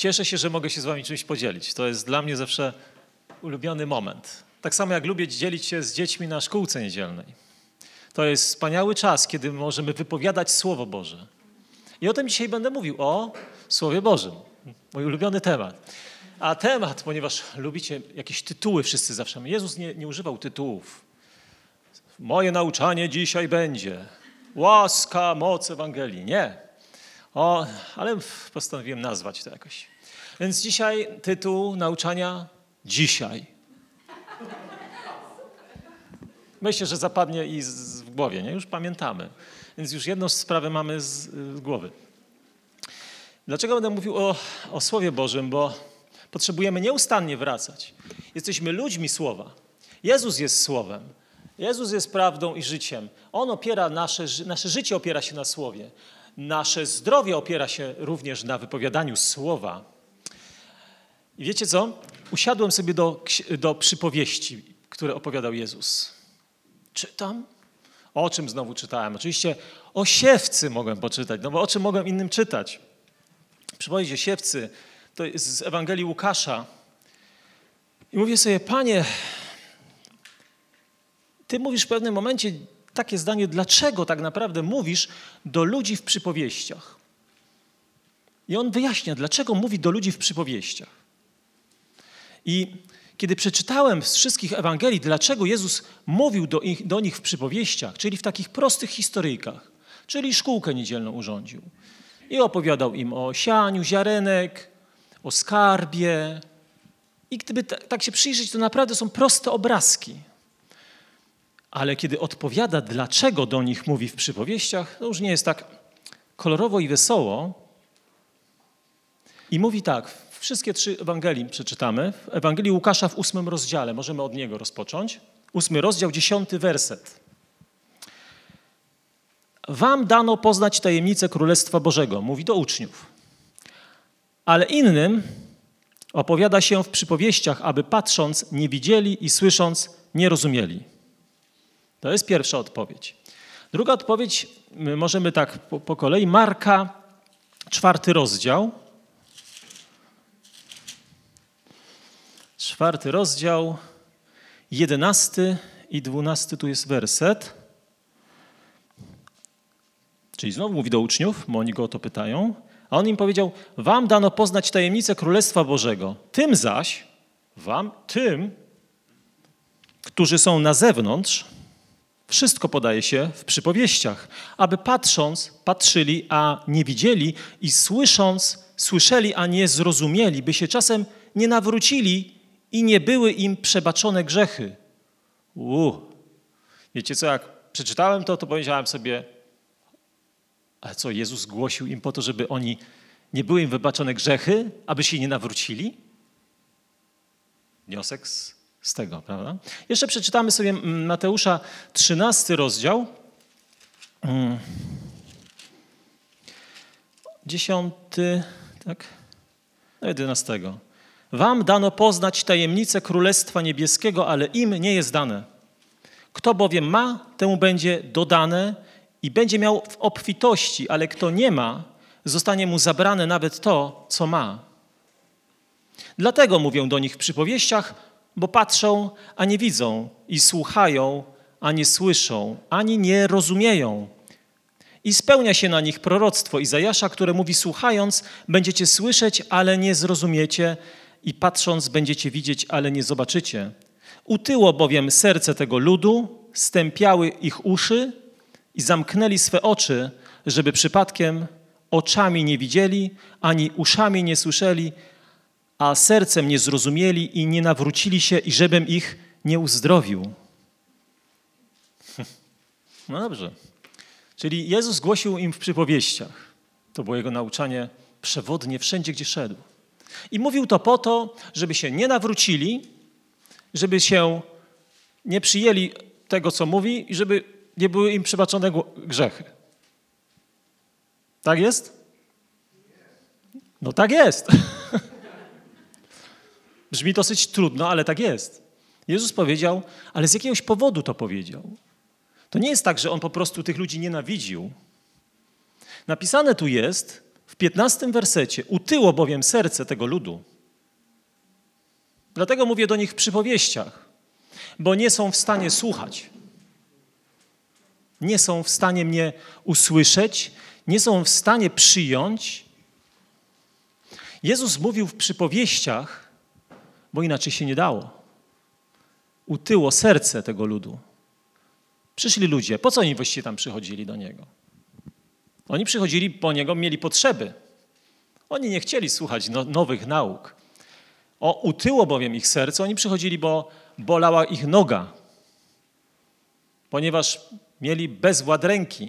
cieszę się, że mogę się z wami czymś podzielić. To jest dla mnie zawsze ulubiony moment. Tak samo jak lubię dzielić się z dziećmi na szkółce niedzielnej. To jest wspaniały czas, kiedy możemy wypowiadać Słowo Boże. I o tym dzisiaj będę mówił, o Słowie Bożym. Mój ulubiony temat. A temat, ponieważ lubicie jakieś tytuły wszyscy zawsze. Jezus nie używał tytułów. Moje nauczanie dzisiaj będzie. Łaska, moc Ewangelii. Nie. Ale postanowiłem nazwać to jakoś. Więc dzisiaj tytuł nauczania dzisiaj. Myślę, że zapadnie i w głowie, nie? Już pamiętamy. Więc już jedną sprawę mamy z głowy. Dlaczego będę mówił o Słowie Bożym? Bo potrzebujemy nieustannie wracać. Jesteśmy ludźmi Słowa. Jezus jest Słowem. Jezus jest prawdą i życiem. On opiera nasze życie opiera się na Słowie. Nasze zdrowie opiera się również na wypowiadaniu Słowa. I wiecie co? Usiadłem sobie do przypowieści, które opowiadał Jezus. Czytam? O czym znowu czytałem? Oczywiście o siewcy mogłem poczytać, no bo o czym mogłem innym czytać? Przypowieść o siewcy, to jest z Ewangelii Łukasza. I mówię sobie, Panie, Ty mówisz w pewnym momencie takie zdanie, dlaczego tak naprawdę mówisz do ludzi w przypowieściach? I on wyjaśnia, dlaczego mówi do ludzi w przypowieściach. I kiedy przeczytałem z wszystkich Ewangelii, dlaczego Jezus mówił do nich w przypowieściach, czyli w takich prostych historyjkach, czyli szkółkę niedzielną urządził. I opowiadał im o sianiu ziarenek, o skarbie. I gdyby tak się przyjrzeć, to naprawdę są proste obrazki. Ale kiedy odpowiada, dlaczego do nich mówi w przypowieściach, to już nie jest tak kolorowo i wesoło. I mówi tak, wszystkie 3 Ewangelii przeczytamy. W Ewangelii Łukasza w 8 rozdziale, możemy od niego rozpocząć. 8 rozdział, 10 werset. Wam dano poznać tajemnicę Królestwa Bożego, mówi do uczniów. Ale innym opowiada się w przypowieściach, aby patrząc nie widzieli i słysząc nie rozumieli. To jest pierwsza odpowiedź. Druga odpowiedź, możemy tak po kolei. Marka, 4 rozdział. 4 rozdział, 11 i 12 tu jest werset. Czyli znowu mówi do uczniów, bo oni go o to pytają. A on im powiedział, wam dano poznać tajemnicę Królestwa Bożego. Tym zaś, tym, którzy są na zewnątrz, wszystko podaje się w przypowieściach, aby patrząc, patrzyli, a nie widzieli i słysząc, słyszeli, a nie zrozumieli, by się czasem nie nawrócili i nie były im przebaczone grzechy. Wiecie co, jak przeczytałem to powiedziałem sobie, ale co, Jezus głosił im po to, żeby oni nie były im wybaczone grzechy, aby się nie nawrócili? Wniosek z tego, prawda? Jeszcze przeczytamy sobie Mateusza 13 rozdział. 10, tak? No 11. Wam dano poznać tajemnicę Królestwa Niebieskiego, ale im nie jest dane. Kto bowiem ma, temu będzie dodane i będzie miał w obfitości, ale kto nie ma, zostanie mu zabrane nawet to, co ma. Dlatego mówię do nich w przypowieściach, bo patrzą, a nie widzą i słuchają, a nie słyszą, ani nie rozumieją. I spełnia się na nich proroctwo Izajasza, które mówi, słuchając, będziecie słyszeć, ale nie zrozumiecie i patrząc, będziecie widzieć, ale nie zobaczycie. Utyło bowiem serce tego ludu, stępiały ich uszy i zamknęli swe oczy, żeby przypadkiem oczami nie widzieli, ani uszami nie słyszeli, a sercem nie zrozumieli i nie nawrócili się i żebym ich nie uzdrowił. No dobrze. Czyli Jezus głosił im w przypowieściach. To było jego nauczanie przewodnie wszędzie, gdzie szedł. I mówił to po to, żeby się nie nawrócili, żeby się nie przyjęli tego, co mówi i żeby nie były im przebaczone grzechy. Tak jest? No tak jest. Brzmi dosyć trudno, ale tak jest. Jezus powiedział, ale z jakiegoś powodu to powiedział. To nie jest tak, że on po prostu tych ludzi nienawidził. Napisane tu jest W 15 wersecie utyło bowiem serce tego ludu. Dlatego mówię do nich w przypowieściach, bo nie są w stanie słuchać. Nie są w stanie mnie usłyszeć, nie są w stanie przyjąć. Jezus mówił w przypowieściach, bo inaczej się nie dało. Utyło serce tego ludu. Przyszli ludzie. Po co oni właściwie tam przychodzili do Niego? Oni przychodzili po Niego, mieli potrzeby. Oni nie chcieli słuchać nowych nauk. Utyło bowiem ich serce, oni przychodzili, bo bolała ich noga, ponieważ mieli bezwład ręki,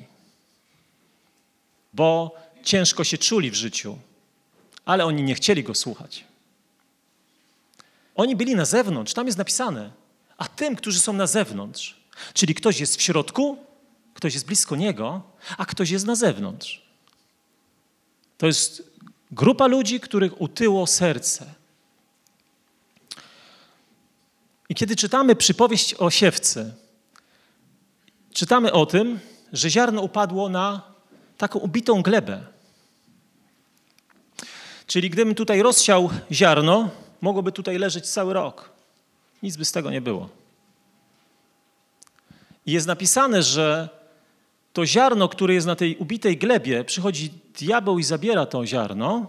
bo ciężko się czuli w życiu, ale oni nie chcieli Go słuchać. Oni byli na zewnątrz, tam jest napisane, a tym, którzy są na zewnątrz, czyli ktoś jest w środku, ktoś jest blisko Niego, a ktoś jest na zewnątrz. To jest grupa ludzi, których utyło serce. I kiedy czytamy przypowieść o siewcy, czytamy o tym, że ziarno upadło na taką ubitą glebę. Czyli gdybym tutaj rozsiał ziarno, mogłoby tutaj leżeć cały rok. Nic by z tego nie było. I jest napisane, że to ziarno, które jest na tej ubitej glebie, przychodzi diabeł i zabiera to ziarno.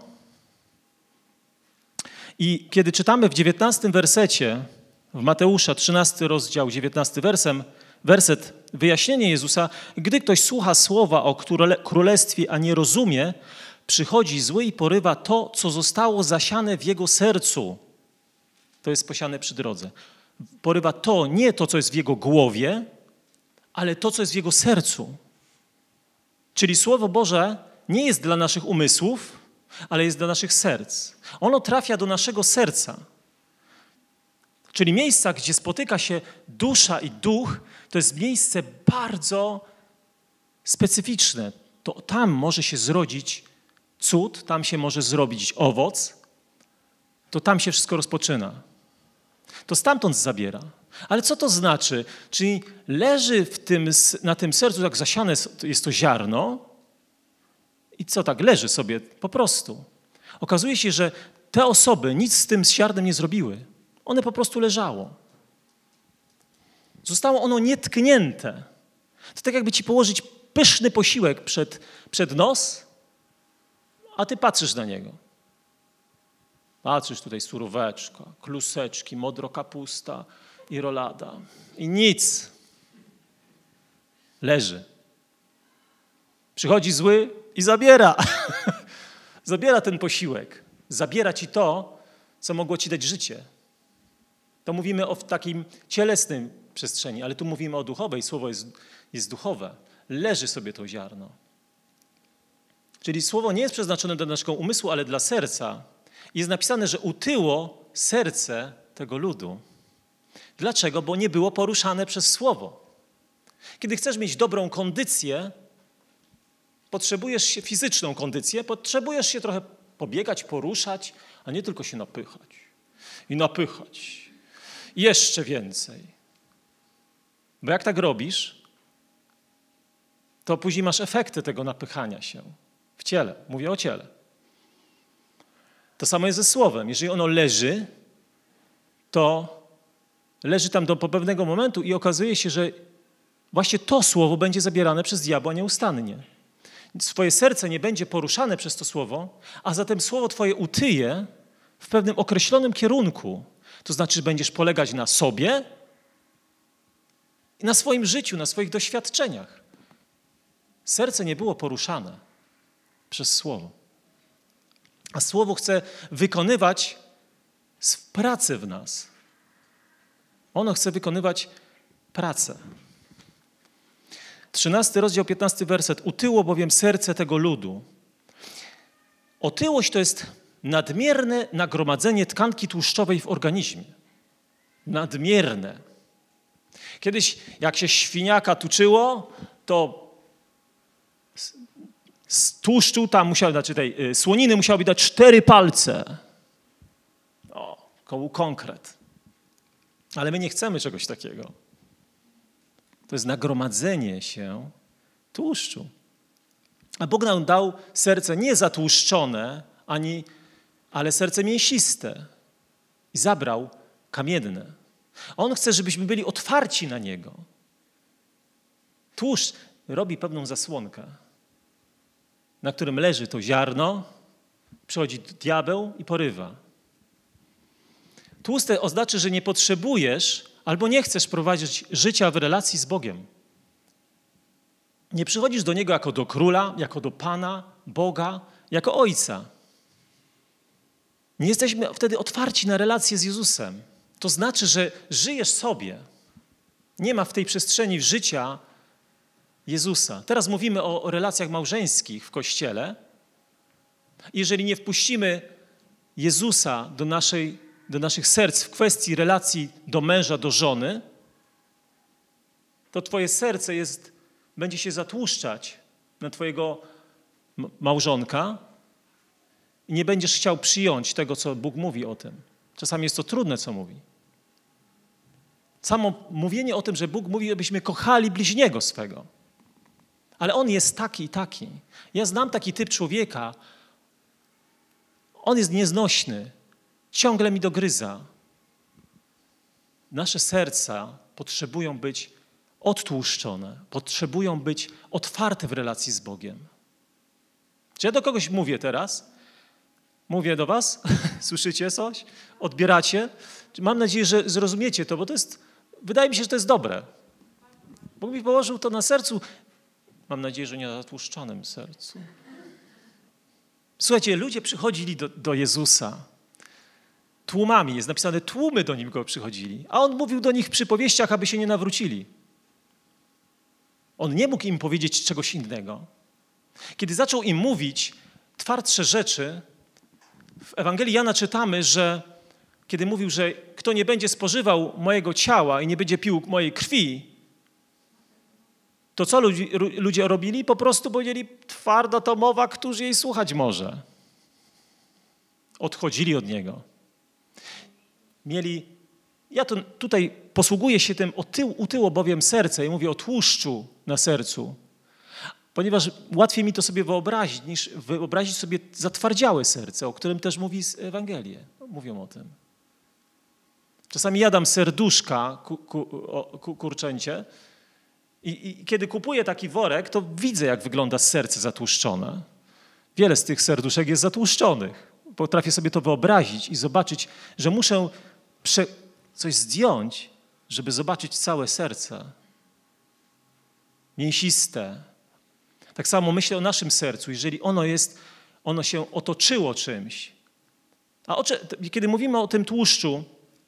I kiedy czytamy w 19 wersecie, w Mateusza 13 rozdział, 19 werset, wyjaśnienie Jezusa, gdy ktoś słucha słowa o królestwie, a nie rozumie, przychodzi zły i porywa to, co zostało zasiane w jego sercu. To jest posiane przy drodze. Porywa to, nie to, co jest w jego głowie, ale to, co jest w jego sercu. Czyli Słowo Boże nie jest dla naszych umysłów, ale jest dla naszych serc. Ono trafia do naszego serca. Czyli miejsca, gdzie spotyka się dusza i duch, to jest miejsce bardzo specyficzne. To tam może się zrodzić cud, tam się może zrobić owoc, to tam się wszystko rozpoczyna. To stamtąd zabiera. Ale co to znaczy? Czyli leży na tym sercu, tak zasiane jest to ziarno i co tak, leży sobie po prostu. Okazuje się, że te osoby nic z tym ziarnem nie zrobiły. One po prostu leżało. Zostało ono nietknięte. To tak jakby ci położyć pyszny posiłek przed nos, a ty patrzysz na niego. Patrzysz tutaj suróweczka, kluseczki, modro kapusta i rolada. I nic. Leży. Przychodzi zły i zabiera. Zabiera ten posiłek. Zabiera ci to, co mogło ci dać życie. To mówimy o takim cielesnym przestrzeni, ale tu mówimy o duchowej. Słowo jest duchowe. Leży sobie to ziarno. Czyli słowo nie jest przeznaczone dla naszego umysłu, ale dla serca. Jest napisane, że utyło serce tego ludu. Dlaczego? Bo nie było poruszane przez słowo. Kiedy chcesz mieć dobrą kondycję, potrzebujesz się fizyczną kondycję, potrzebujesz się trochę pobiegać, poruszać, a nie tylko się napychać. I napychać. I jeszcze więcej. Bo jak tak robisz, to później masz efekty tego napychania się w ciele. Mówię o ciele. To samo jest ze słowem. Jeżeli ono leży, to leży tam do pewnego momentu i okazuje się, że właśnie to słowo będzie zabierane przez diabła nieustannie. Twoje serce nie będzie poruszane przez to słowo, a zatem słowo twoje utyje w pewnym określonym kierunku. To znaczy, że będziesz polegać na sobie i na swoim życiu, na swoich doświadczeniach. Serce nie było poruszane przez słowo. A słowo chce wykonywać pracę w nas. Ono chce wykonywać pracę. 13 rozdział, 15 werset. Utyło bowiem serce tego ludu. Otyłość to jest nadmierne nagromadzenie tkanki tłuszczowej w organizmie. Nadmierne. Kiedyś jak się świniaka tuczyło, to z tłuszczu tam tej słoniny musiałoby dać 4 palce. Koło konkret. Ale my nie chcemy czegoś takiego. To jest nagromadzenie się tłuszczu. A Bóg nam dał serce nie zatłuszczone, ale serce mięsiste i zabrał kamienne. On chce, żebyśmy byli otwarci na Niego. Tłuszcz robi pewną zasłonkę, na którym leży to ziarno, przychodzi diabeł i porywa. Tłuste oznacza, że nie potrzebujesz albo nie chcesz prowadzić życia w relacji z Bogiem. Nie przychodzisz do Niego jako do Króla, jako do Pana, Boga, jako Ojca. Nie jesteśmy wtedy otwarci na relację z Jezusem. To znaczy, że żyjesz sobie. Nie ma w tej przestrzeni życia Jezusa. Teraz mówimy o relacjach małżeńskich w Kościele. Jeżeli nie wpuścimy Jezusa do naszych serc w kwestii relacji do męża, do żony, to twoje serce będzie się zatłuszczać na twojego małżonka i nie będziesz chciał przyjąć tego, co Bóg mówi o tym. Czasami jest to trudne, co mówi. Samo mówienie o tym, że Bóg mówi, abyśmy kochali bliźniego swego. Ale on jest taki i taki. Ja znam taki typ człowieka. On jest nieznośny. Ciągle mi dogryza. Nasze serca potrzebują być odtłuszczone. Potrzebują być otwarte w relacji z Bogiem. Czy ja do kogoś mówię teraz? Mówię do was? Słyszycie coś? Odbieracie? Mam nadzieję, że zrozumiecie to, bo wydaje mi się, że to jest dobre. Bóg mi położył to na sercu. Mam nadzieję, że nie na zatłuszczonym sercu. Słuchajcie, ludzie przychodzili do Jezusa tłumami. Jest napisane, tłumy do Niego przychodzili. A On mówił do nich w przypowieściach, aby się nie nawrócili. On nie mógł im powiedzieć czegoś innego. Kiedy zaczął im mówić twardsze rzeczy, w Ewangelii Jana czytamy, że kiedy mówił, że kto nie będzie spożywał mojego ciała i nie będzie pił mojej krwi, to co ludzie robili? Po prostu powiedzieli, twarda to mowa, któż jej słuchać może. Odchodzili od Niego. Ja tutaj posługuję się tym utyło bowiem serce i mówię o tłuszczu na sercu, ponieważ łatwiej mi to sobie wyobrazić, niż wyobrazić sobie zatwardziałe serce, o którym też mówi Ewangelie. Mówią o tym. Czasami jadam serduszka kurczęcie i kiedy kupuję taki worek, to widzę, jak wygląda serce zatłuszczone. Wiele z tych serduszek jest zatłuszczonych. Potrafię sobie to wyobrazić i zobaczyć, że muszę coś zdjąć, żeby zobaczyć całe serce. Mięsiste. Tak samo myślę o naszym sercu, jeżeli ono się otoczyło czymś. Kiedy mówimy o tym tłuszczu,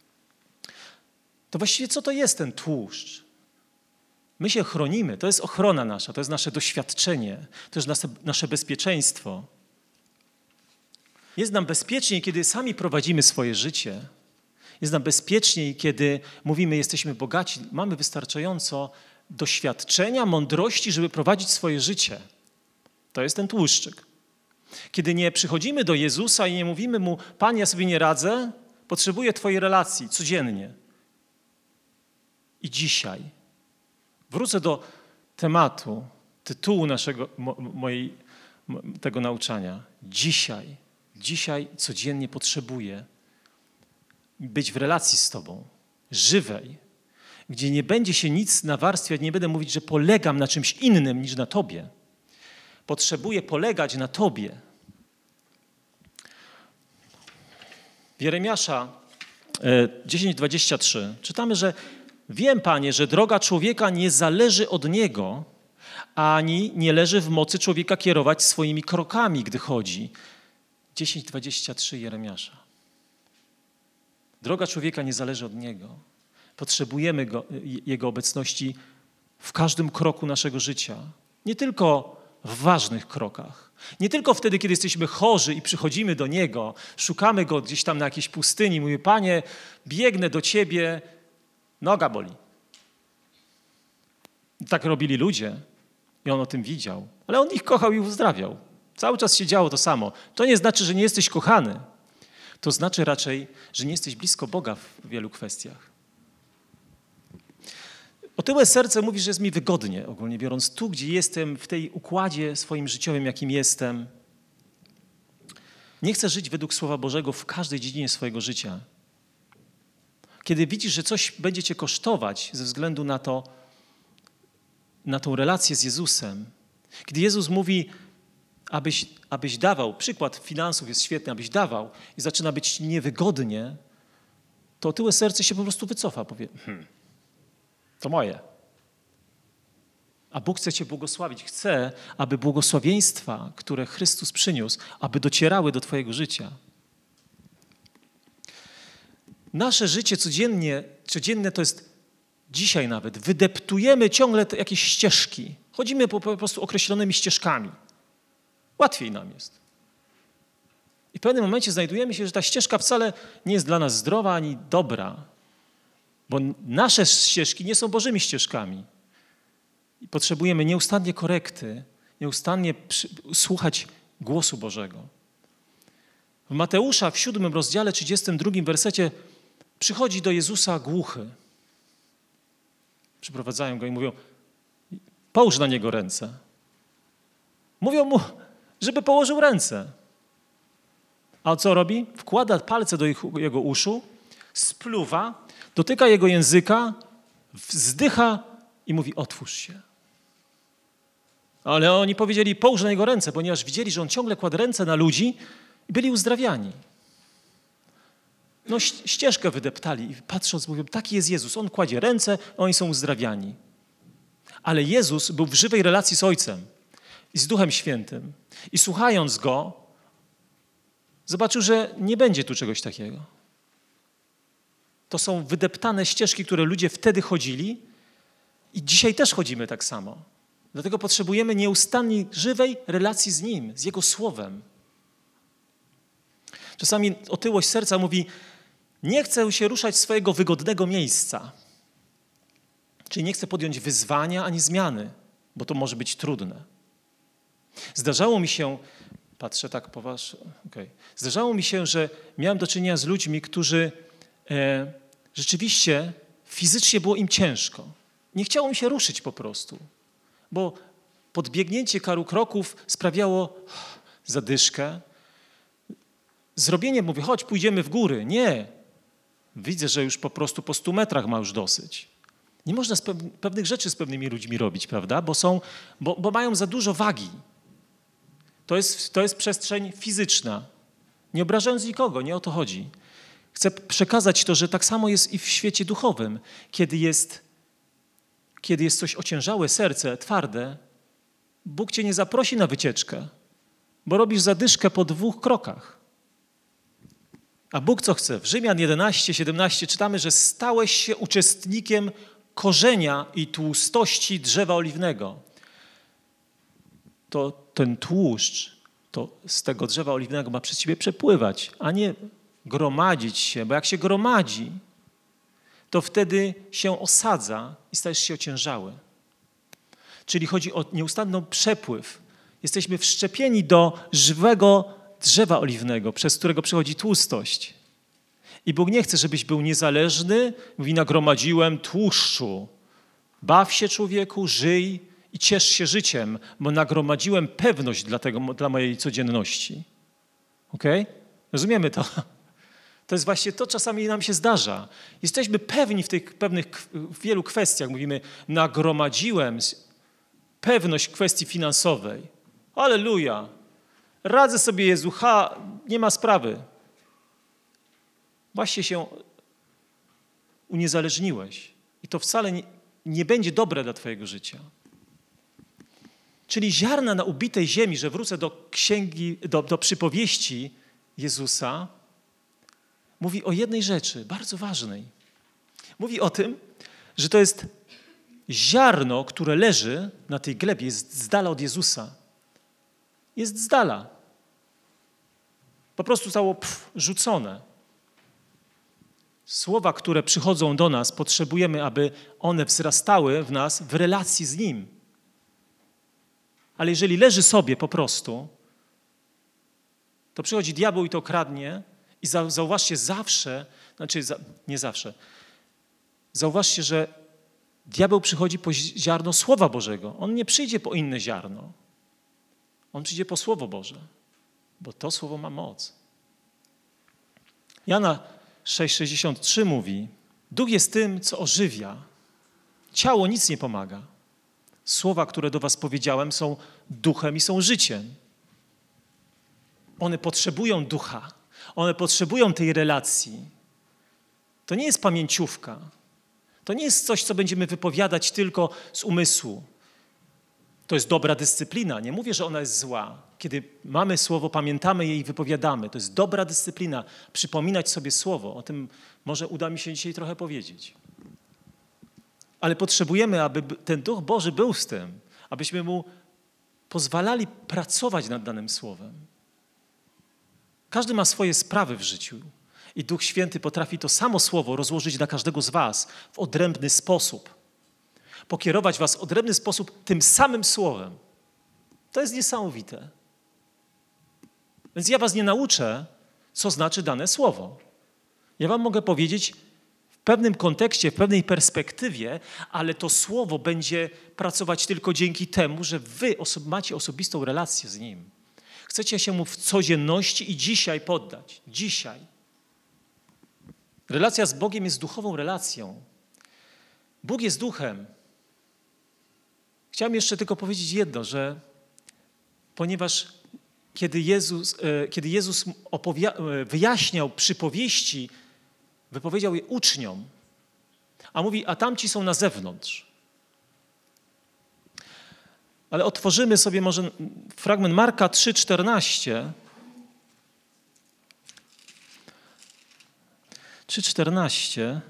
to właściwie co to jest ten tłuszcz? My się chronimy, to jest ochrona nasza, to jest nasze doświadczenie, to jest nasze bezpieczeństwo. Jest nam bezpieczniej, kiedy sami prowadzimy swoje życie. Jest nam bezpieczniej, kiedy mówimy, jesteśmy bogaci, mamy wystarczająco doświadczenia, mądrości, żeby prowadzić swoje życie. To jest ten tłuszczyk. Kiedy nie przychodzimy do Jezusa i nie mówimy Mu, Panie, ja sobie nie radzę, potrzebuję Twojej relacji codziennie. I dzisiaj wrócę do tematu, tytułu tego nauczania. Dzisiaj codziennie potrzebuję być w relacji z Tobą, żywej, gdzie nie będzie się nic nawarstwiać, nie będę mówić, że polegam na czymś innym niż na Tobie. Potrzebuję polegać na Tobie. W Jeremiasza 10:23 czytamy, że wiem, Panie, że droga człowieka nie zależy od niego, ani nie leży w mocy człowieka kierować swoimi krokami, gdy chodzi. 10:23 Jeremiasza. Droga człowieka nie zależy od niego. Potrzebujemy Jego obecności w każdym kroku naszego życia. Nie tylko w ważnych krokach. Nie tylko wtedy, kiedy jesteśmy chorzy i przychodzimy do Niego, szukamy Go gdzieś tam na jakiejś pustyni, mówię, Panie, biegnę do Ciebie, noga boli. Tak robili ludzie i On o tym widział. Ale On ich kochał i uzdrawiał. Cały czas się działo to samo. To nie znaczy, że nie jesteś kochany. To znaczy raczej, że nie jesteś blisko Boga w wielu kwestiach. Otyłe serce mówi, że jest mi wygodnie, ogólnie biorąc, tu, gdzie jestem, w tej układzie swoim życiowym, jakim jestem. Nie chcę żyć według Słowa Bożego w każdej dziedzinie swojego życia. Kiedy widzisz, że coś będzie cię kosztować ze względu na tą relację z Jezusem, kiedy Jezus mówi, abyś dawał, przykład finansów jest świetny, abyś dawał i zaczyna być niewygodnie, to otyłe serce się po prostu wycofa, powie, to moje. A Bóg chce cię błogosławić. Chce, aby błogosławieństwa, które Chrystus przyniósł, aby docierały do twojego życia. Nasze życie codzienne to jest dzisiaj nawet. Wydeptujemy ciągle jakieś ścieżki. Chodzimy po prostu określonymi ścieżkami. Łatwiej nam jest. I w pewnym momencie znajdujemy się, że ta ścieżka wcale nie jest dla nas zdrowa ani dobra. Bo nasze ścieżki nie są Bożymi ścieżkami. I potrzebujemy nieustannie korekty, nieustannie słuchać głosu Bożego. W Mateusza w 7 rozdziale 32 wersecie przychodzi do Jezusa głuchy. Przyprowadzają go i mówią, połóż na niego ręce. Mówią mu, żeby położył ręce. A co robi? Wkłada palce do jego uszu, spluwa, dotyka jego języka, wzdycha i mówi, otwórz się. Ale oni powiedzieli, połóż na niego ręce, ponieważ widzieli, że on ciągle kładł ręce na ludzi i byli uzdrawiani. No ścieżkę wydeptali i patrząc mówią, taki jest Jezus. On kładzie ręce, a oni są uzdrawiani. Ale Jezus był w żywej relacji z Ojcem i z Duchem Świętym. I słuchając Go, zobaczył, że nie będzie tu czegoś takiego. To są wydeptane ścieżki, które ludzie wtedy chodzili i dzisiaj też chodzimy tak samo. Dlatego potrzebujemy nieustannej, żywej relacji z Nim, z Jego Słowem. Czasami otyłość serca mówi, nie chcę się ruszać z swojego wygodnego miejsca. Czyli nie chcę podjąć wyzwania ani zmiany, bo to może być trudne. Zdarzało mi się, patrzę tak poważnie, Zdarzało mi się, że miałem do czynienia z ludźmi, którzy rzeczywiście fizycznie było im ciężko. Nie chciało mi się ruszyć po prostu, bo podbiegnięcie paru kroków sprawiało zadyszkę. Zrobienie, mówię, chodź, pójdziemy w góry. Nie. Widzę, że już po prostu po 100 metrach ma już dosyć. Nie można pewnych rzeczy z pewnymi ludźmi robić, prawda? Bo mają za dużo wagi. To jest przestrzeń fizyczna. Nie obrażając nikogo, nie o to chodzi. Chcę przekazać to, że tak samo jest i w świecie duchowym. Kiedy jest coś ociężałe, serce twarde, Bóg cię nie zaprosi na wycieczkę, bo robisz zadyszkę po 2 krokach. A Bóg co chce? W Rzymian 11, 17 czytamy, że stałeś się uczestnikiem korzenia i tłustości drzewa oliwnego. To ten tłuszcz to z tego drzewa oliwnego ma przez ciebie przepływać, a nie gromadzić się, bo jak się gromadzi, to wtedy się osadza i stajesz się ociężały. Czyli chodzi o nieustanny przepływ. Jesteśmy wszczepieni do żywego drzewa oliwnego, przez którego przychodzi tłustość. I Bóg nie chce, żebyś był niezależny. Mówi, nagromadziłem tłuszczu. Baw się, człowieku, żyj i ciesz się życiem, bo nagromadziłem pewność dla mojej codzienności. Okej? Rozumiemy to? To jest właśnie to, czasami nam się zdarza. Jesteśmy pewni w tych w wielu kwestiach. Mówimy, nagromadziłem pewność w kwestii finansowej. Alleluja! Radzę sobie, Jezu, nie ma sprawy. Właśnie się uniezależniłeś. I to wcale nie będzie dobre dla twojego życia. Czyli ziarna na ubitej ziemi, że wrócę do przypowieści Jezusa, mówi o jednej rzeczy, bardzo ważnej. Mówi o tym, że to jest ziarno, które leży na tej glebie, jest z dala od Jezusa. Jest z dala. Po prostu zostało rzucone. Słowa, które przychodzą do nas, potrzebujemy, aby one wzrastały w nas w relacji z Nim. Ale jeżeli leży sobie po prostu, to przychodzi diabeł i to kradnie i zauważcie zawsze, nie zawsze, zauważcie, że Diabeł przychodzi po ziarno Słowa Bożego. On nie przyjdzie po inne ziarno. On przyjdzie po Słowo Boże, bo to Słowo ma moc. Jana 6,63 mówi: Duch jest tym, co ożywia. Ciało nic nie pomaga. Słowa, które do was powiedziałem, są duchem i są życiem. One potrzebują ducha. One potrzebują tej relacji. To nie jest pamięciówka. To nie jest coś, co będziemy wypowiadać tylko z umysłu. To jest dobra dyscyplina. Nie mówię, że ona jest zła. Kiedy mamy słowo, pamiętamy je i wypowiadamy. To jest dobra dyscyplina. Przypominać sobie słowo. O tym może uda mi się dzisiaj trochę powiedzieć. Ale potrzebujemy, aby ten Duch Boży był z tym. Abyśmy Mu pozwalali pracować nad danym słowem. Każdy ma swoje sprawy w życiu. I Duch Święty potrafi to samo słowo rozłożyć dla każdego z was w odrębny sposób. Pokierować was w odrębny sposób tym samym słowem. To jest niesamowite. Więc ja was nie nauczę, co znaczy dane słowo. Ja wam mogę powiedzieć w pewnym kontekście, w pewnej perspektywie, ale to słowo będzie pracować tylko dzięki temu, że wy macie osobistą relację z Nim. Chcecie się Mu w codzienności i dzisiaj poddać. Dzisiaj. Relacja z Bogiem jest duchową relacją. Bóg jest duchem. Chciałem jeszcze tylko powiedzieć jedno, że ponieważ kiedy Jezus wyjaśniał przypowieści, wypowiedział je uczniom, a mówi, a tamci są na zewnątrz. Ale otworzymy sobie może fragment Marka 3,14. 3,14.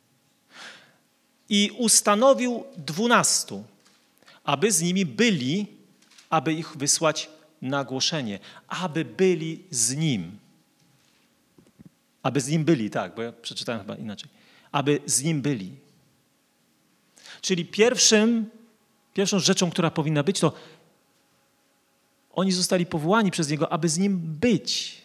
I ustanowił 12, aby z nimi byli, aby ich wysłać na głoszenie. Aby byli z Nim. Aby z Nim byli, tak, bo ja przeczytałem chyba inaczej. Aby z Nim byli. Czyli pierwszą rzeczą, która powinna być, to oni zostali powołani przez Niego, aby z Nim być.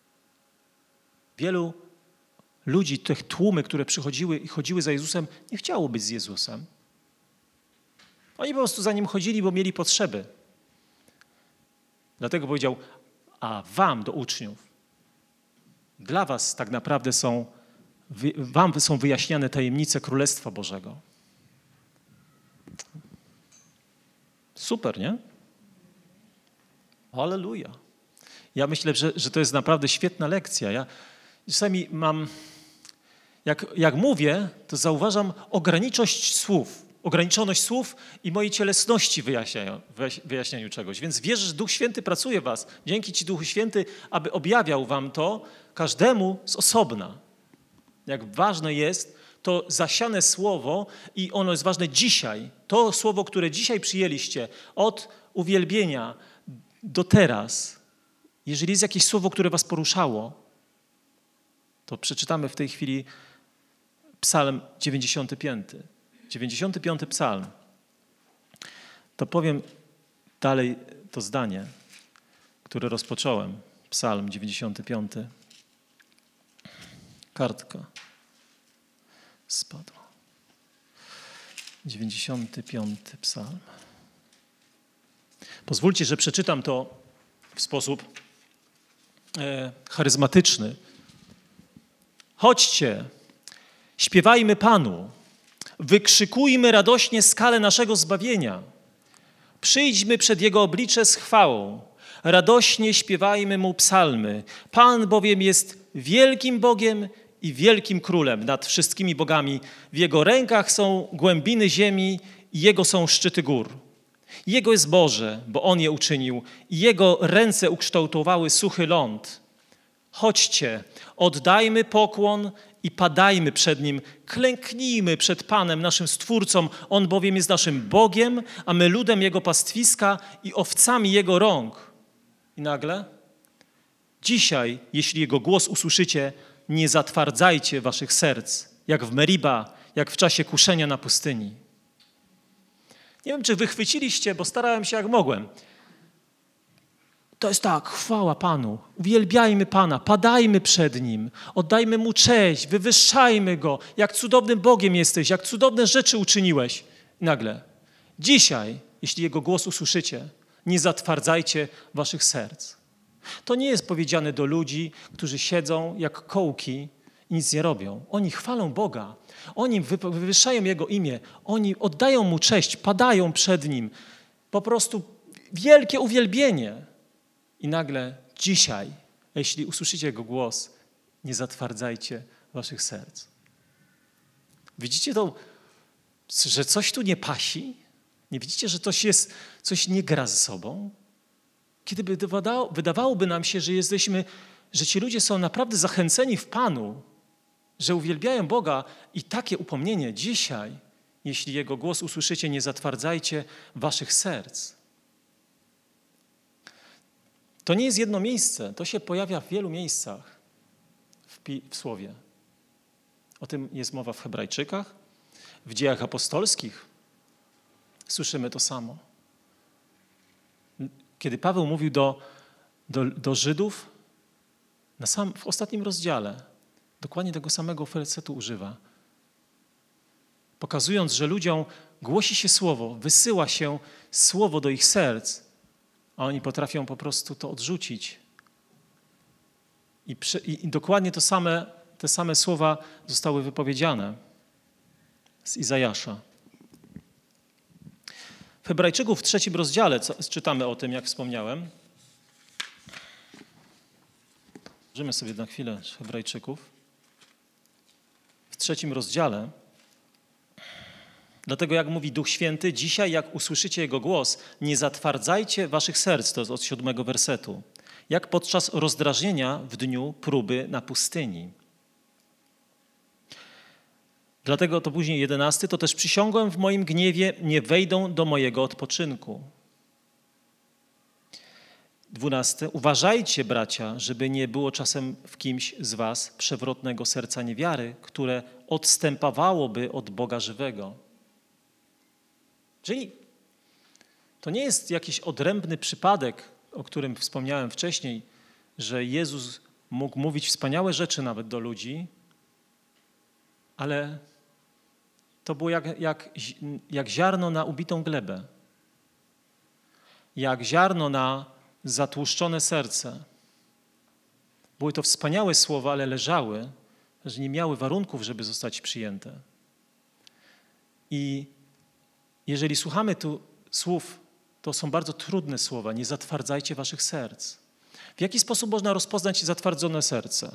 Wielu ludzi, tych tłumy, które przychodziły i chodziły za Jezusem, nie chciało być z Jezusem. Oni po prostu za Nim chodzili, bo mieli potrzeby. Dlatego powiedział, a wam, do uczniów, dla was tak naprawdę wam są wyjaśniane tajemnice Królestwa Bożego. Super, nie? Halleluja. Ja myślę, że to jest naprawdę świetna lekcja. Ja czasami jak mówię, to zauważam ograniczoność słów i mojej cielesności wyjaśnianiu czegoś. Więc wierzę, że Duch Święty pracuje w was. Dzięki Ci, Duchu Święty, aby objawiał wam to każdemu z osobna. Jak ważne jest to zasiane słowo i ono jest ważne dzisiaj. To słowo, które dzisiaj przyjęliście od uwielbienia do teraz. Jeżeli jest jakieś słowo, które was poruszało, to przeczytamy w tej chwili Psalm 95. 95 psalm. To powiem dalej to zdanie, które rozpocząłem. Psalm 95. Kartka spadła. 95 psalm. Pozwólcie, że przeczytam to w sposób charyzmatyczny. Chodźcie, śpiewajmy Panu, wykrzykujmy radośnie skalę naszego zbawienia. Przyjdźmy przed Jego oblicze z chwałą, radośnie śpiewajmy Mu psalmy. Pan bowiem jest wielkim Bogiem i wielkim Królem nad wszystkimi bogami. W Jego rękach są głębiny ziemi i Jego są szczyty gór. Jego jest Boże, bo On je uczynił i Jego ręce ukształtowały suchy ląd. Chodźcie, oddajmy pokłon i padajmy przed Nim, klęknijmy przed Panem, naszym Stwórcą. On bowiem jest naszym Bogiem, a my ludem Jego pastwiska i owcami Jego rąk. I nagle, dzisiaj, jeśli Jego głos usłyszycie, nie zatwardzajcie waszych serc, jak w Meriba, jak w czasie kuszenia na pustyni. Nie wiem, czy wychwyciliście, bo starałem się jak mogłem. To jest tak, chwała Panu, uwielbiajmy Pana, padajmy przed Nim, oddajmy Mu cześć, wywyższajmy Go, jak cudownym Bogiem jesteś, jak cudowne rzeczy uczyniłeś. Nagle, dzisiaj, jeśli Jego głos usłyszycie, nie zatwardzajcie waszych serc. To nie jest powiedziane do ludzi, którzy siedzą jak kołki i nic nie robią. Oni chwalą Boga, oni wywyższają Jego imię, oni oddają Mu cześć, padają przed Nim. Po prostu wielkie uwielbienie. I nagle dzisiaj, jeśli usłyszycie Jego głos, nie zatwardzajcie waszych serc. Widzicie to, że coś tu nie pasi? Nie widzicie, że coś nie gra ze sobą? Kiedy wydawałoby nam się, że ci ludzie są naprawdę zachęceni w Panu, że uwielbiają Boga i takie upomnienie dzisiaj, jeśli Jego głos usłyszycie, nie zatwardzajcie waszych serc. To nie jest jedno miejsce, to się pojawia w wielu miejscach w Słowie. O tym jest mowa w Hebrajczykach, w Dziejach Apostolskich. Słyszymy to samo. Kiedy Paweł mówił do Żydów, w ostatnim rozdziale, dokładnie tego samego wersetu używa. Pokazując, że ludziom głosi się słowo, wysyła się słowo do ich serc, a oni potrafią po prostu to odrzucić. I dokładnie te same słowa zostały wypowiedziane z Izajasza. W Hebrajczyków w 3 rozdziale czytamy o tym, jak wspomniałem. Możemy sobie na chwilę Hebrajczyków. W 3 rozdziale. Dlatego jak mówi Duch Święty, dzisiaj jak usłyszycie Jego głos, nie zatwardzajcie waszych serc, to jest od 7 wersetu, jak podczas rozdrażnienia w dniu próby na pustyni. Dlatego to później 11, to też przysiągłem w moim gniewie, nie wejdą do mojego odpoczynku. 12, uważajcie, bracia, żeby nie było czasem w kimś z was przewrotnego serca niewiary, które odstępowałoby od Boga żywego. Czyli to nie jest jakiś odrębny przypadek, o którym wspomniałem wcześniej, że Jezus mógł mówić wspaniałe rzeczy nawet do ludzi, ale to było jak ziarno na ubitą glebę, jak ziarno na zatłuszczone serce. Były to wspaniałe słowa, ale leżały, że nie miały warunków, żeby zostać przyjęte. I jeżeli słuchamy tu słów, to są bardzo trudne słowa. Nie zatwardzajcie waszych serc. W jaki sposób można rozpoznać zatwardzone serce?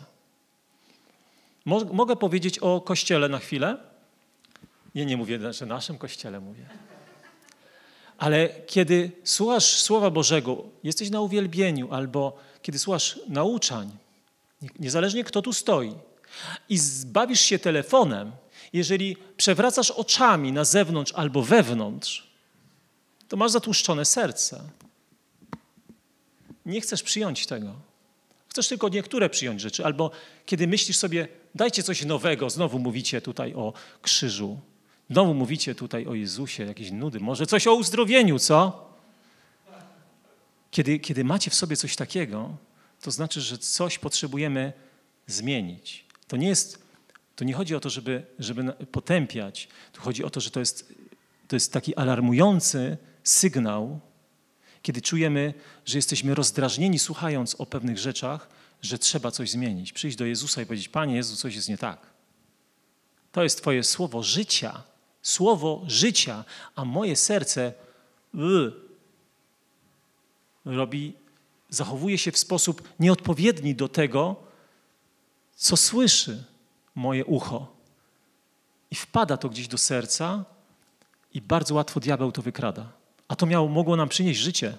Mogę powiedzieć o Kościele na chwilę? Nie mówię, że naszym Kościele mówię. Ale kiedy słuchasz Słowa Bożego, jesteś na uwielbieniu, albo kiedy słuchasz nauczań, niezależnie kto tu stoi, i bawisz się telefonem, jeżeli przewracasz oczami na zewnątrz albo wewnątrz, to masz zatłuszczone serce. Nie chcesz przyjąć tego. Chcesz tylko niektóre przyjąć rzeczy. Albo kiedy myślisz sobie, dajcie coś nowego, znowu mówicie tutaj o krzyżu, znowu mówicie tutaj o Jezusie, jakieś nudy, może coś o uzdrowieniu, co? Kiedy macie w sobie coś takiego, to znaczy, że coś potrzebujemy zmienić. To nie chodzi o to, żeby potępiać. Tu chodzi o to, że to jest taki alarmujący sygnał, kiedy czujemy, że jesteśmy rozdrażnieni słuchając o pewnych rzeczach, że trzeba coś zmienić. Przyjść do Jezusa i powiedzieć, Panie Jezu, coś jest nie tak. To jest Twoje słowo życia, a moje serce zachowuje się w sposób nieodpowiedni do tego, co słyszy moje ucho. I wpada to gdzieś do serca i bardzo łatwo diabeł to wykrada. A to mogło nam przynieść życie.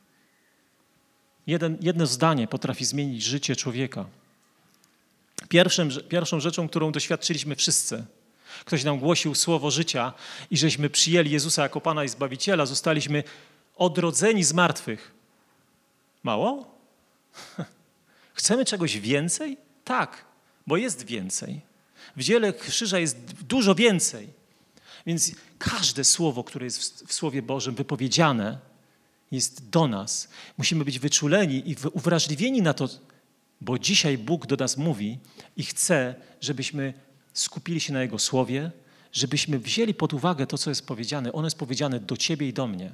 Jedno zdanie potrafi zmienić życie człowieka. Pierwszą rzeczą, którą doświadczyliśmy wszyscy, ktoś nam głosił słowo życia i żeśmy przyjęli Jezusa jako Pana i Zbawiciela, zostaliśmy odrodzeni z martwych. Mało? Chcemy czegoś więcej? Tak, bo jest więcej. W dziele krzyża jest dużo więcej. Więc każde słowo, które jest w Słowie Bożym wypowiedziane, jest do nas. Musimy być wyczuleni i uwrażliwieni na to, bo dzisiaj Bóg do nas mówi i chce, żebyśmy skupili się na Jego Słowie, żebyśmy wzięli pod uwagę to, co jest powiedziane. Ono jest powiedziane do ciebie i do mnie.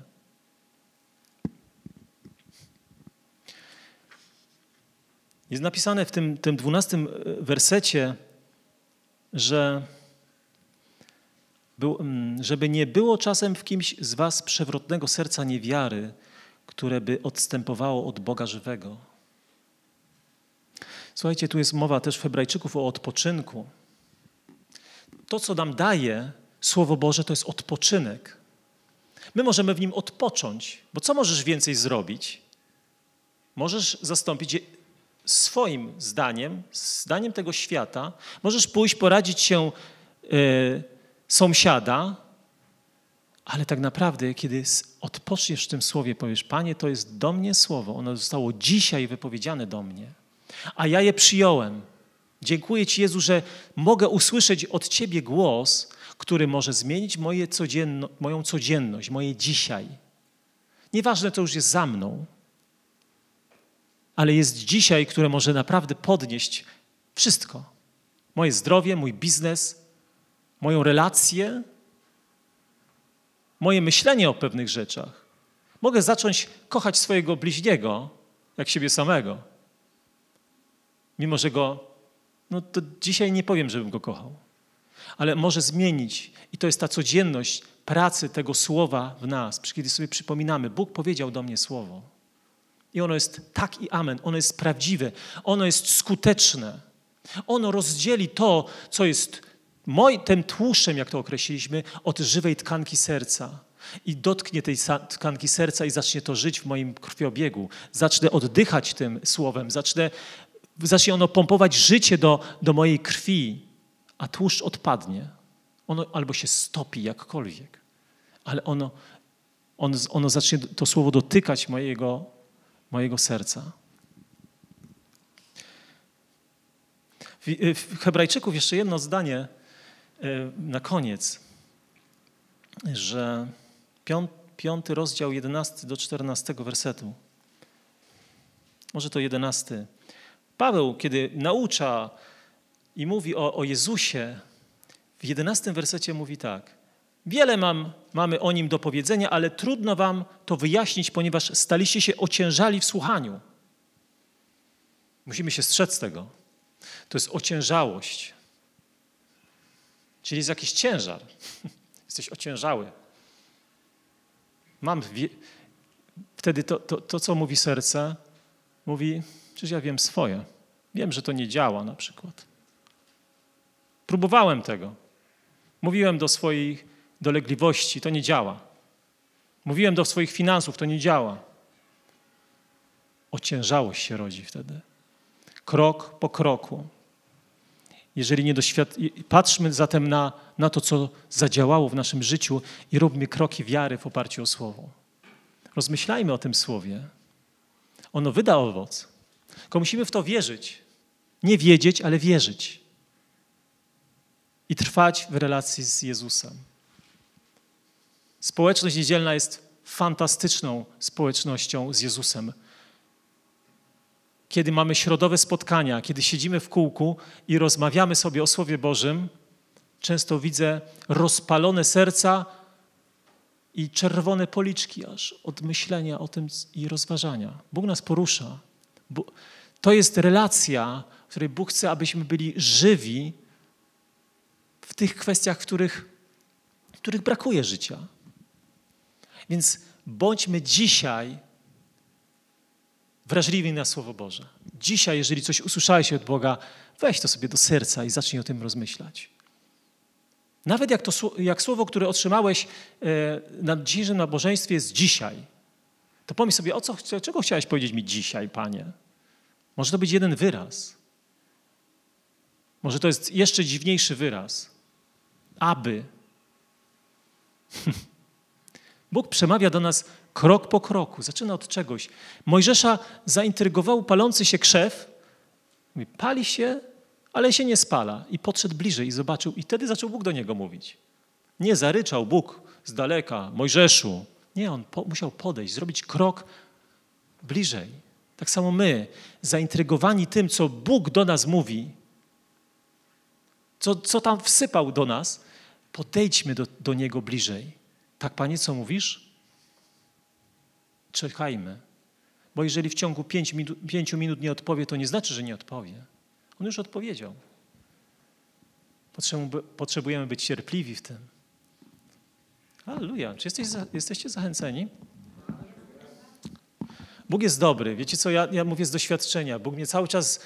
Jest napisane w tym 12 wersecie, że żeby nie było czasem w kimś z was przewrotnego serca niewiary, które by odstępowało od Boga żywego. Słuchajcie, tu jest mowa też w Hebrajczyków o odpoczynku. To, co nam daje Słowo Boże, to jest odpoczynek. My możemy w nim odpocząć, bo co możesz więcej zrobić? Możesz zastąpić swoim zdaniem, zdaniem tego świata. Możesz pójść, poradzić się sąsiada, ale tak naprawdę, kiedy odpoczniesz w tym słowie, powiesz, Panie, to jest do mnie słowo, ono zostało dzisiaj wypowiedziane do mnie, a ja je przyjąłem. Dziękuję Ci, Jezu, że mogę usłyszeć od Ciebie głos, który może zmienić moją codzienność, moje dzisiaj. Nieważne, co już jest za mną, ale jest dzisiaj, które może naprawdę podnieść wszystko. Moje zdrowie, mój biznes, moją relację, moje myślenie o pewnych rzeczach. Mogę zacząć kochać swojego bliźniego jak siebie samego. Mimo, że to dzisiaj nie powiem, żebym go kochał. Ale może zmienić. I to jest ta codzienność pracy tego słowa w nas. Kiedy sobie przypominamy, Bóg powiedział do mnie słowo. I ono jest tak i amen. Ono jest prawdziwe. Ono jest skuteczne. Ono rozdzieli to, co jest tym tłuszczem, jak to określiliśmy, od żywej tkanki serca. I dotknie tej tkanki serca i zacznie to żyć w moim krwiobiegu. Zacznę oddychać tym słowem. Zacznie ono pompować życie do mojej krwi, a tłuszcz odpadnie. Ono albo się stopi jakkolwiek, ale ono zacznie to słowo dotykać mojego serca. W Hebrajczyków jeszcze jedno zdanie na koniec, że 5 rozdział 11 do 14 wersetu. Może to 11. Paweł, kiedy naucza i mówi o Jezusie, w 11 wersecie mówi tak. Wiele mamy o Nim do powiedzenia, ale trudno wam to wyjaśnić, ponieważ staliście się ociężali w słuchaniu. Musimy się strzec tego. To jest ociężałość. Czyli jest jakiś ciężar. Jesteś ociężały. Wtedy to, co mówi serce, mówi, przecież ja wiem swoje. Wiem, że to nie działa na przykład. Próbowałem tego. Mówiłem do swoich dolegliwości, to nie działa. Mówiłem do swoich finansów, to nie działa. Ociężałość się rodzi wtedy. Krok po kroku. Jeżeli nie patrzmy zatem na to, co zadziałało w naszym życiu i róbmy kroki wiary w oparciu o Słowo. Rozmyślajmy o tym Słowie. Ono wyda owoc. Tylko musimy w to wierzyć. Nie wiedzieć, ale wierzyć. I trwać w relacji z Jezusem. Społeczność niedzielna jest fantastyczną społecznością z Jezusem. Kiedy mamy środowe spotkania, kiedy siedzimy w kółku i rozmawiamy sobie o Słowie Bożym, często widzę rozpalone serca i czerwone policzki aż od myślenia o tym i rozważania. Bóg nas porusza. To jest relacja, w której Bóg chce, abyśmy byli żywi w tych kwestiach, w których brakuje życia. Więc bądźmy dzisiaj wrażliwi na Słowo Boże. Dzisiaj, jeżeli coś usłyszałeś od Boga, weź to sobie do serca i zacznij o tym rozmyślać. Nawet jak słowo, które otrzymałeś na dzisiejszym nabożeństwie jest dzisiaj, to pomyśl sobie, czego chciałeś powiedzieć mi dzisiaj, Panie? Może to być jeden wyraz. Może to jest jeszcze dziwniejszy wyraz. Aby. Bóg przemawia do nas krok po kroku. Zaczyna od czegoś. Mojżesza zaintrygował palący się krzew. Mówi, pali się, ale się nie spala. I podszedł bliżej i zobaczył. I wtedy zaczął Bóg do niego mówić. Nie zaryczał Bóg z daleka, Mojżeszu. Nie, on musiał podejść, zrobić krok bliżej. Tak samo my, zaintrygowani tym, co Bóg do nas mówi, co tam wsypał do nas, podejdźmy do Niego bliżej. Tak, Panie, co mówisz? Czekajmy. Bo jeżeli w ciągu 5 minut nie odpowie, to nie znaczy, że nie odpowie. On już odpowiedział. Potrzebujemy być cierpliwi w tym. Halleluja. Czy jesteście zachęceni? Bóg jest dobry. Wiecie co, ja mówię z doświadczenia. Bóg mnie cały czas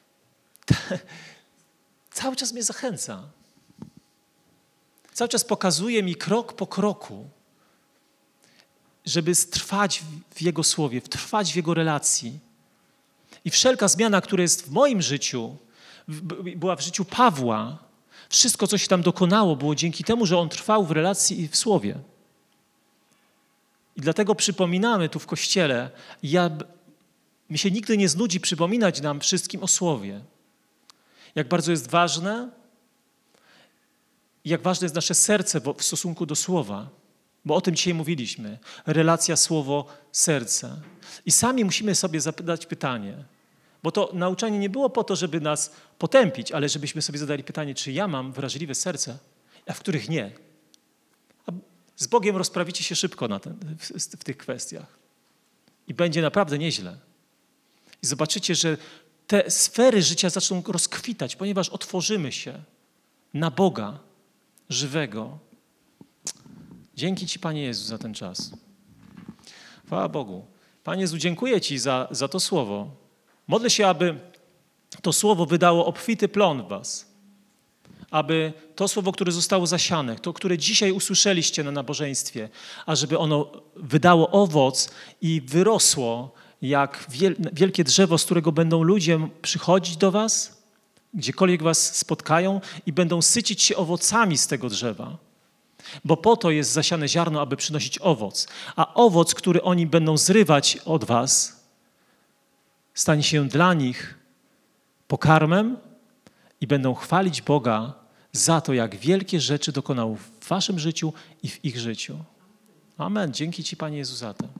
mnie zachęca. Cały czas pokazuje mi krok po kroku, żeby trwać w Jego słowie, trwać w Jego relacji. I wszelka zmiana, która jest w moim życiu, była w życiu Pawła, wszystko, co się tam dokonało, było dzięki temu, że on trwał w relacji i w słowie. I dlatego przypominamy tu w Kościele, mi się nigdy nie znudzi przypominać nam wszystkim o słowie. Jak bardzo jest ważne i jak ważne jest nasze serce w stosunku do słowa. Bo o tym dzisiaj mówiliśmy. Relacja słowo-serce. I sami musimy sobie zadać pytanie. Bo to nauczanie nie było po to, żeby nas potępić, ale żebyśmy sobie zadali pytanie, czy ja mam wrażliwe serce, a w których nie. A z Bogiem rozprawicie się szybko w tych kwestiach. I będzie naprawdę nieźle. I zobaczycie, że te sfery życia zaczną rozkwitać, ponieważ otworzymy się na Boga żywego. Dzięki Ci, Panie Jezu, za ten czas. Chwała Bogu. Panie Jezu, dziękuję Ci za to słowo. Modlę się, aby to słowo wydało obfity plon w was. Aby to słowo, które zostało zasiane, to, które dzisiaj usłyszeliście na nabożeństwie, ażeby ono wydało owoc i wyrosło jak wielkie drzewo, z którego będą ludzie przychodzić do was, gdziekolwiek was spotkają i będą sycić się owocami z tego drzewa. Bo po to jest zasiane ziarno, aby przynosić owoc. A owoc, który oni będą zrywać od was, stanie się dla nich pokarmem i będą chwalić Boga za to, jak wielkie rzeczy dokonał w waszym życiu i w ich życiu. Amen. Dzięki Ci, Panie Jezu, za to.